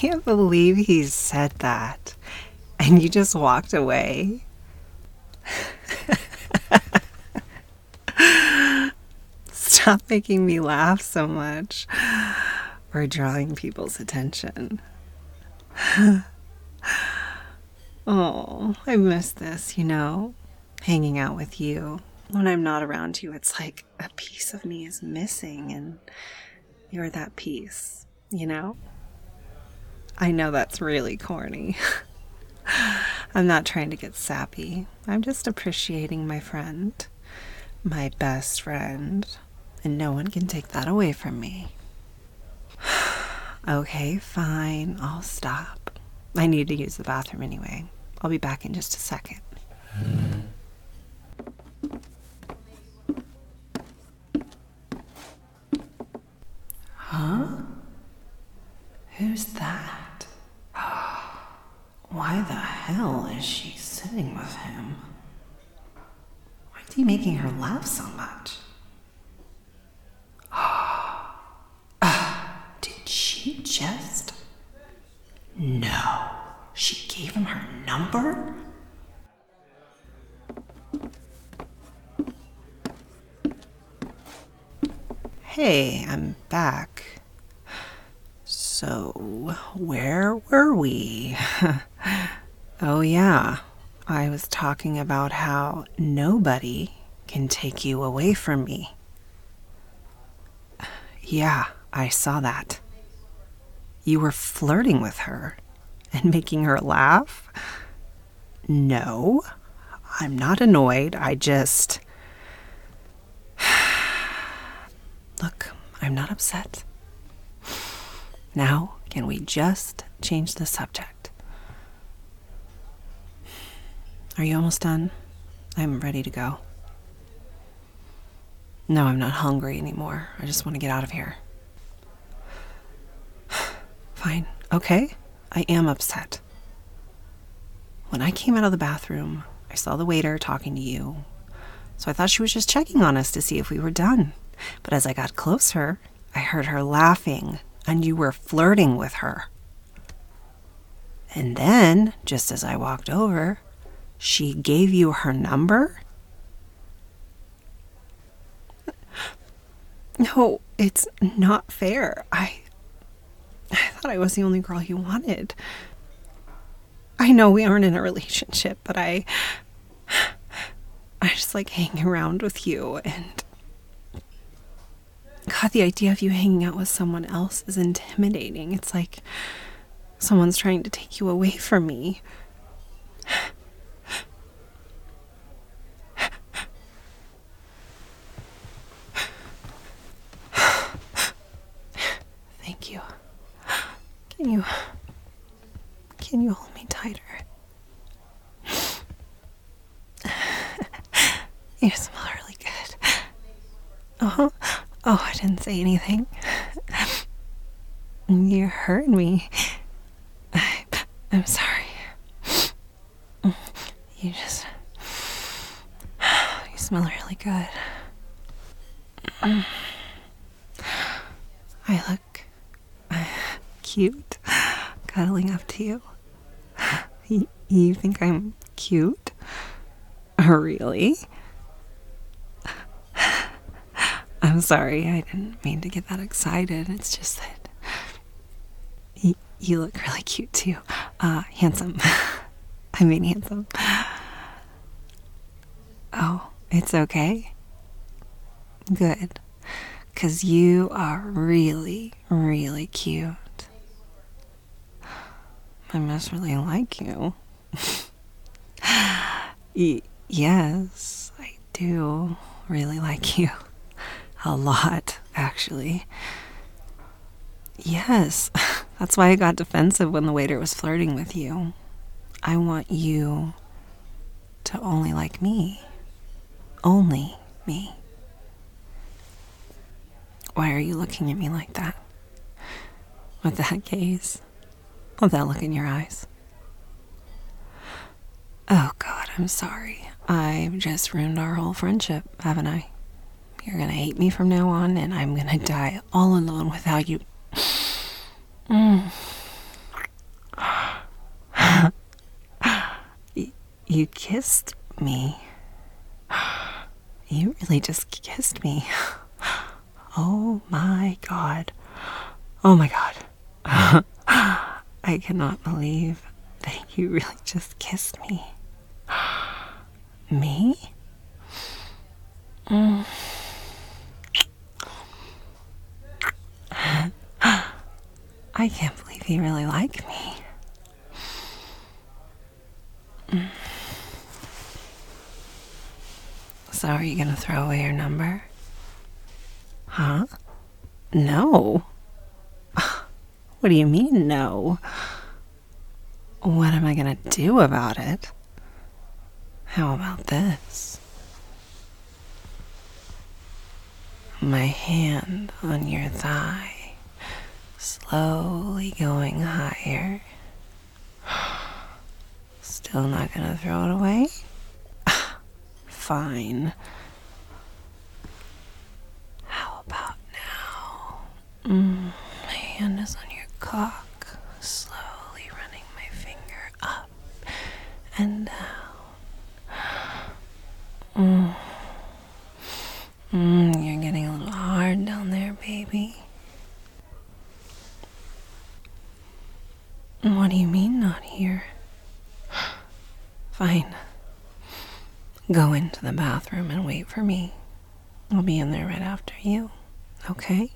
can't believe he said that. And you just walked away. Stop making me laugh so much. Or drawing people's attention. Oh, I miss this, hanging out with you. When I'm not around you, it's like a piece of me is missing, and you're that piece, I know that's really corny. I'm not trying to get sappy. I'm just appreciating my friend, my best friend, and no one can take that away from me. Okay, fine, I'll stop. I need to use the bathroom anyway. I'll be back in just a second. Huh? Who's that? Why the hell is she sitting with him? Why is he making her laugh so much? Did she just... No. She gave him her number? Hey, I'm back. So, where were we? Oh yeah, I was talking about how nobody can take you away from me. Yeah, I saw that. You were flirting with her and making her laugh? No, I'm not annoyed. I just... Look, I'm not upset. Now, can we just change the subject? Are you almost done? I'm ready to go. No, I'm not hungry anymore. I just want to get out of here. Fine. Okay. I am upset. When I came out of the bathroom, I saw the waiter talking to you. So I thought she was just checking on us to see if we were done. But as I got closer, I heard her laughing, and you were flirting with her. And then, just as I walked over, she gave you her number? No, it's not fair. I thought I was the only girl you wanted. I know we aren't in a relationship, but I just like hanging around with you, and God, the idea of you hanging out with someone else is intimidating. It's like someone's trying to take you away from me. Thank you. Can you hold me tighter? You smell really good. Oh, I didn't say anything. You hurt me. I'm sorry. You smell really good. I look cute cuddling up to you. You think I'm cute? Really? I'm sorry, I didn't mean to get that excited. It's just that you look really cute too. Handsome. I mean handsome. Oh, it's okay? Good. 'Cause you are really, really cute. I must really like you. Yes, I do really like you. A lot, actually. Yes, that's why I got defensive when the waiter was flirting with you. I want you to only like me. Only me. Why are you looking at me like that? With that gaze? With that look in your eyes? Oh God, I'm sorry. I've just ruined our whole friendship, haven't I? You're gonna hate me from now on, and I'm gonna die all alone without you. You kissed me. You really just kissed me. Oh my God. Oh my God. I cannot believe that you really just kissed me. Me? I can't believe you really like me. So are you gonna throw away your number? Huh? No. What do you mean, no? What am I gonna do about it? How about this? My hand on your thigh, slowly going higher. Still not gonna throw it away? Fine. How about now? My hand is on your cock, slowly running my finger up and down. You're getting a little hard down there, baby. What do you mean not here? Fine. Go into the bathroom and wait for me. I'll be in there right after you, okay?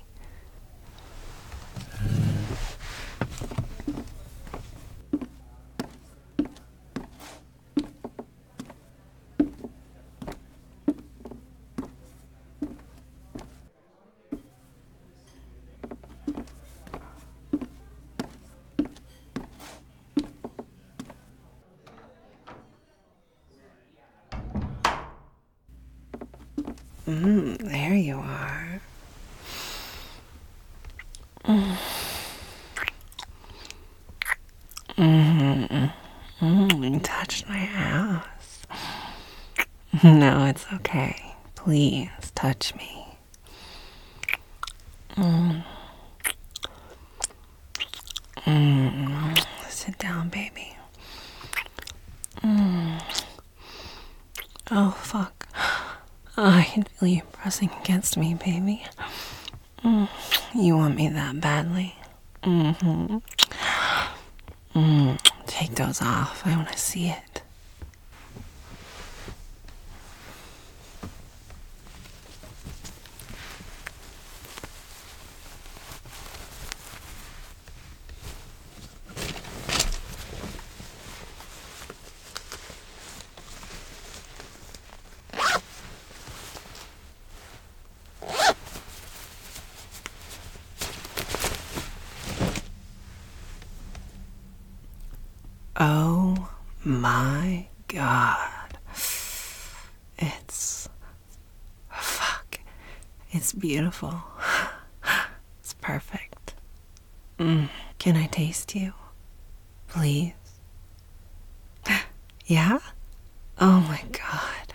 There you are. You touched my ass. No, it's okay. Please touch me. Sit down, baby. Oh, fuck. I can feel you pressing against me, baby. You want me that badly. Take those off. I want to see it. Oh my God. It's beautiful. It's perfect. Can I taste you? Please? Yeah? Oh my God.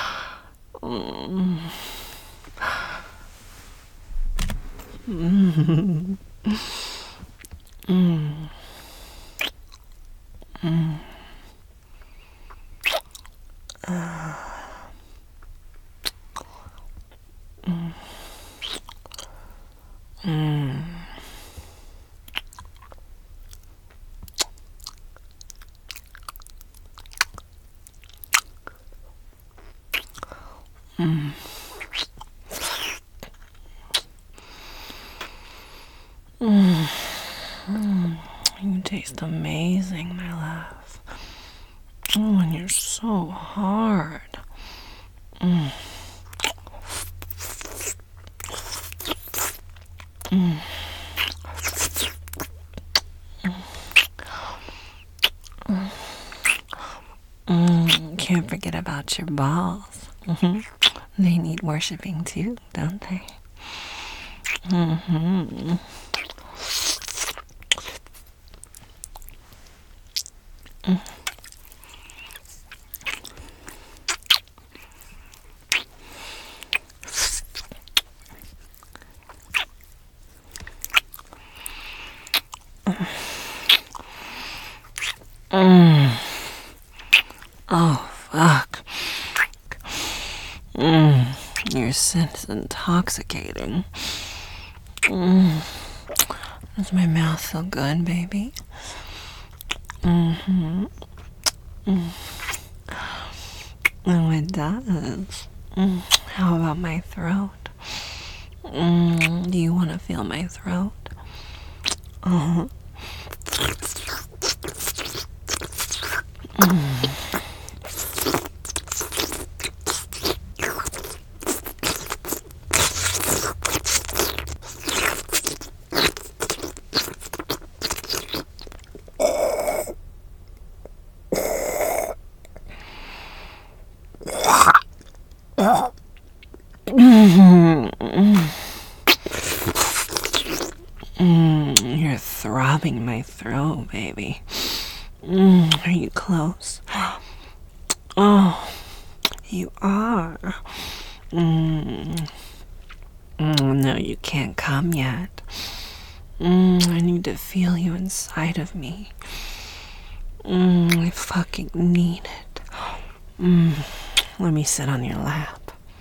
You taste amazing, my love. Oh, and you're so hard. Can't forget about your balls. They need worshiping too, don't they? Oh, fuck. Your scent is intoxicating. Does my mouth feel good, baby? Oh, it does. How about my throat? Do you want to feel my throat? You're throbbing my throat, baby. Are you close? Oh, you are. No, you can't come yet. I need to feel you inside of me. I fucking need it. Let me sit on your lap.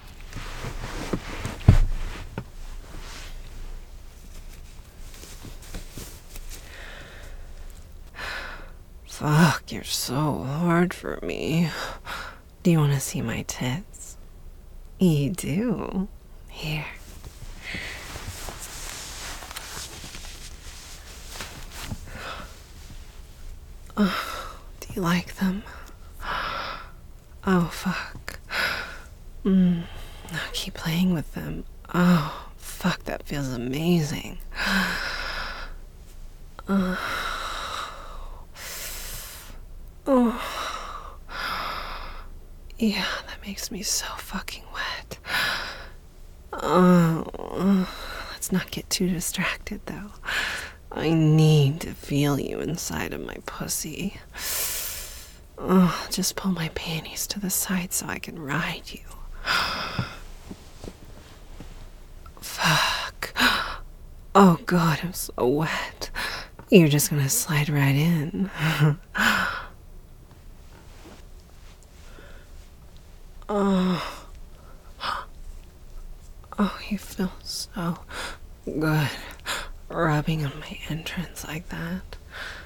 Fuck, you're so hard for me. Do you want to see my tits? You do? Here. Oh, do you like them? Oh, fuck. Now keep playing with them. Oh, fuck, that feels amazing. Yeah, that makes me so fucking wet. Let's not get too distracted, though. I need to feel you inside of my pussy. Just pull my panties to the side so I can ride you. Fuck. Oh, God, I'm so wet. You're just gonna slide right in. Oh, you feel so good rubbing on my entrance like that.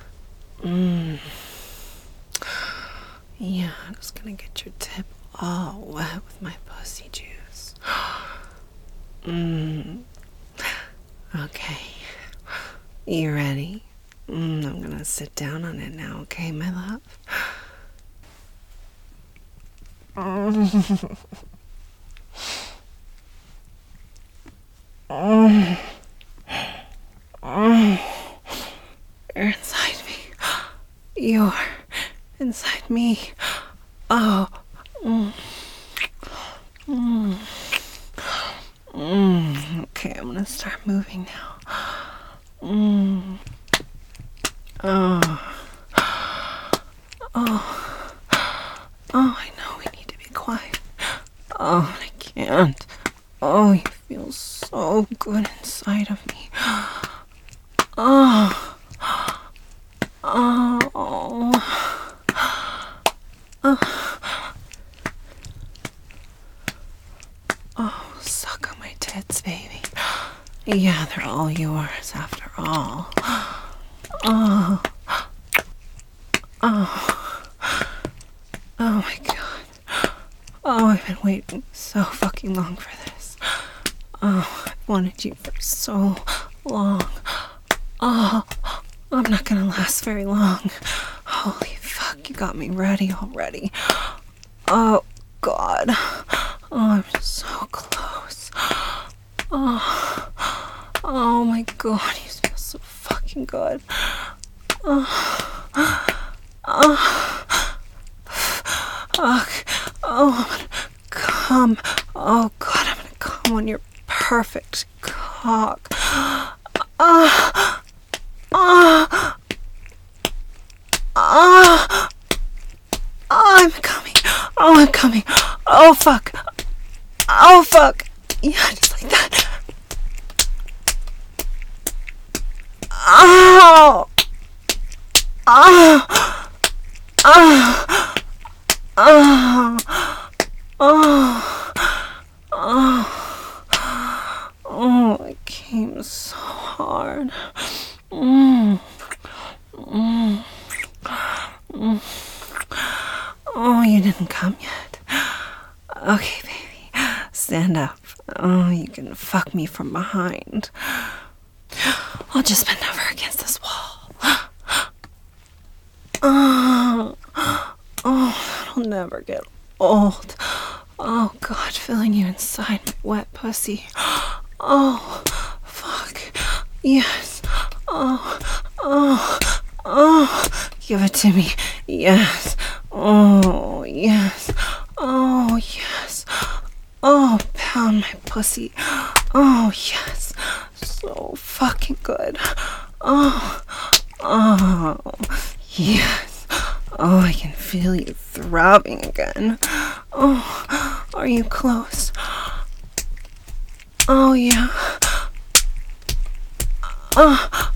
Yeah, I'm just gonna get your tip all wet with my pussy juice. Okay. You ready? I'm gonna sit down on it now, okay, my love? You're inside me. You're inside me. Oh. Okay, I'm gonna start moving now. Oh, I know we need to be quiet. Oh, I can't. Oh, you feel so good inside of me. Oh. Oh, suck on my tits, baby. Yeah, they're all yours after all. Oh my God. Oh, I've been waiting so fucking long for this. Oh, I've wanted you for so long. Oh, I'm not gonna last very long. Holy fuck, you got me ready already. Oh, God. Oh, I'm so close. Oh my God, you feel so fucking good. Fuck. Oh, I'm gonna come. Oh, God, I'm gonna come on your perfect cock. I'm coming. Oh, I'm coming. Oh, fuck. Oh, fuck. Yeah, just like that. Oh. Oh, oh, oh, oh, it came so hard. Mm, mm, mm. Oh, you didn't come yet. Okay, baby, stand up. Oh, you can fuck me from behind. I'll just bend over against this wall. Oh, oh, that'll never get old. Oh, God, feeling you inside my wet pussy. Oh, fuck. Yes. Oh, oh, oh. Give it to me. Yes. Oh, yes. Oh, yes. Oh, pound my pussy. Oh, yes. So fucking good. Oh, oh, yes. Oh, I can feel you throbbing again. Oh, are you close? Oh, yeah. Oh.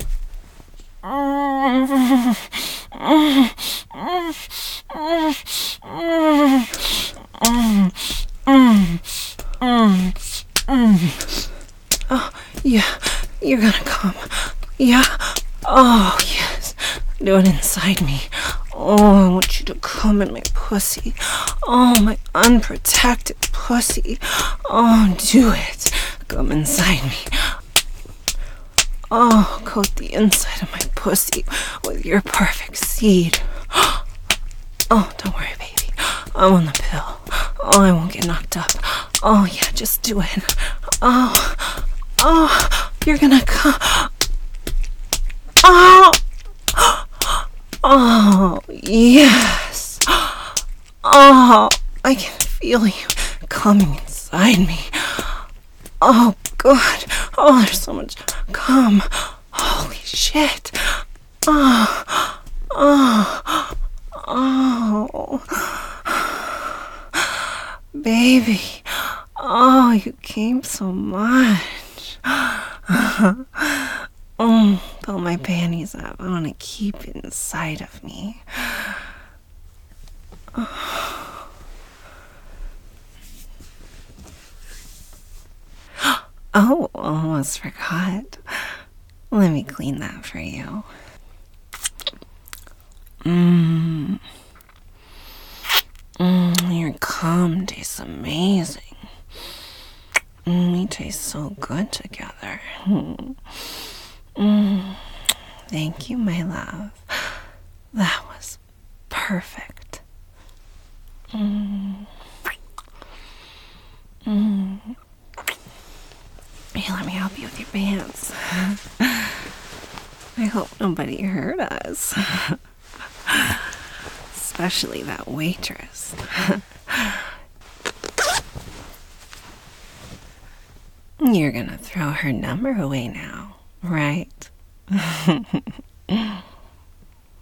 Oh, yeah, you're gonna come. Yeah. Oh, yes. Do it inside me. Oh, I want you to come in my pussy. Oh, my unprotected pussy. Oh, do it. Come inside me. Oh, coat the inside of my pussy with your perfect seed. Oh, don't worry, baby. I'm on the pill. Oh, I won't get knocked up. Oh, yeah, just do it. Oh, oh, you're gonna come. Oh, oh, yes. Oh, I can feel you coming inside me. Oh, God. Oh, there's so much cum. Holy shit. Oh, oh, oh. Baby. Oh, you came so much. Pull my panties up. I want to keep it inside of me. Oh, almost forgot. Let me clean that for you. Your cum tastes amazing. We taste so good together. Thank you, my love. That was perfect. Hey, let me help you with your pants. I hope nobody heard us. Especially that waitress. You're gonna throw her number away now, right?